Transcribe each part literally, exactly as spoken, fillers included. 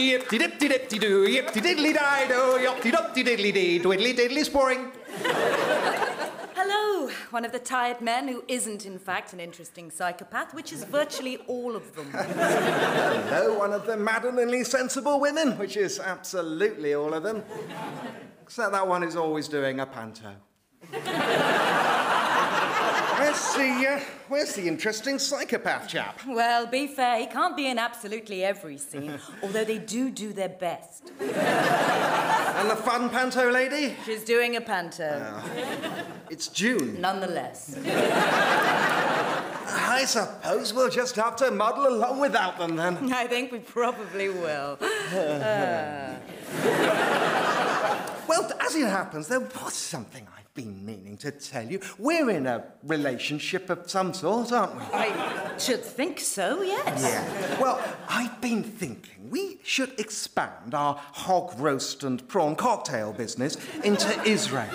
Yip-de-dip-de-dip-de-doo, yip-de-diddly-di-do, yop-de-dop-de-diddly-dee, twiddly-diddly sporing. Hello, one of the tired men who isn't, in fact, an interesting psychopath, which is virtually all of them. Hello, one of the maddeningly sensible women, which is absolutely all of them. Except that one is always doing a panto. Where's the, uh, where's the interesting psychopath chap? Well, be fair, he can't be in absolutely every scene, although they do do their best. And the fun panto lady? She's doing a panto. Uh, it's June. Nonetheless. I suppose we'll just have to muddle along without them, then. I think we probably will. uh. Well, as it happens, there was something I've been meaning to tell you. We're in a relationship of some sort, aren't we? I should think so, yes. Yeah. Well, I've been thinking we should expand our hog roast and prawn cocktail business into Israel.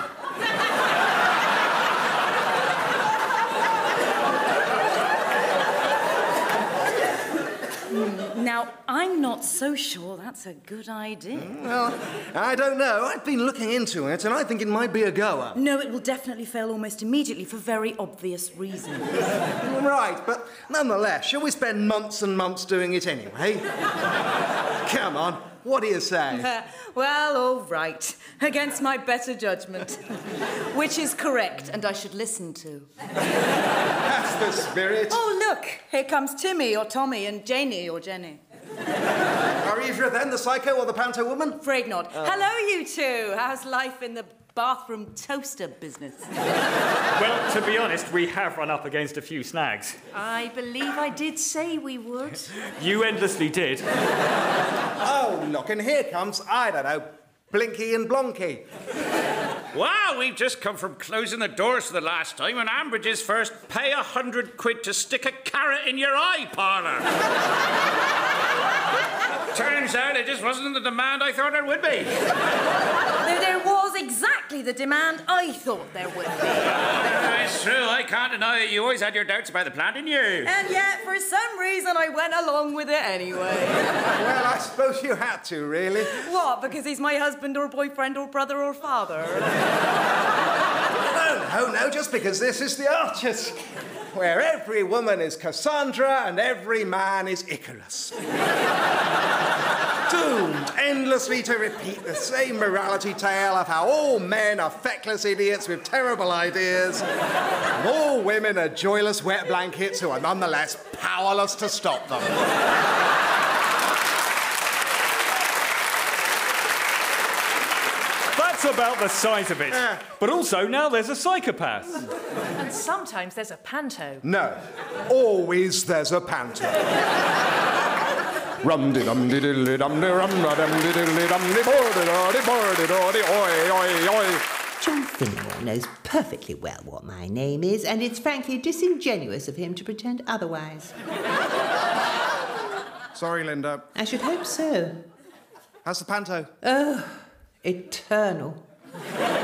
Now, I'm not so sure that's a good idea. Well, I don't know. I've been looking into it, and I think it might be a goer. No, it will definitely fail almost immediately for very obvious reasons. Right, but nonetheless, shall we spend months and months doing it anyway? Come on, what do you say? Uh, well, all right. Against my better judgment. Which is correct, and I should listen to. That's the spirit. Oh, look, here comes Timmy or Tommy and Janie or Jenny. Are either of them the psycho or the panto woman? Afraid not. Oh. Hello, you two. How's life in the bathroom toaster business? Well, to be honest, we have run up against a few snags. I believe I did say we would. You endlessly did. Oh, look, and here comes, I don't know, Blinky and Blonky. Wow, we've just come from closing the doors for the last time on Ambridge's first pay a hundred quid to stick a carrot in your eye parlour. Turns out it just wasn't the demand I thought there would be. There was exactly the demand I thought there would be. Uh, it's true, I can't deny it. You always had your doubts about the plan, didn't you? And yet, for some reason, I went along with it anyway. Well, I suppose you had to, really. What, because he's my husband or boyfriend or brother or father? No, no, no, just because this is the Archers, where every woman is Cassandra and every man is Icarus. Doomed endlessly to repeat the same morality tale of how all men are feckless idiots with terrible ideas, and all women are joyless wet blankets who are nonetheless powerless to stop them. That's about the size of it. Yeah. But also, now there's a psychopath. And sometimes there's a panto. No, always there's a panto. Rum di dum di diddly dum di rum da dum di diddly dum di bordy dordy bordy dordy oi oi oi. John Finnemore knows perfectly well what my name is, and it's frankly disingenuous of him to pretend otherwise. Sorry, Linda. I should hope so. How's the panto? Oh, eternal.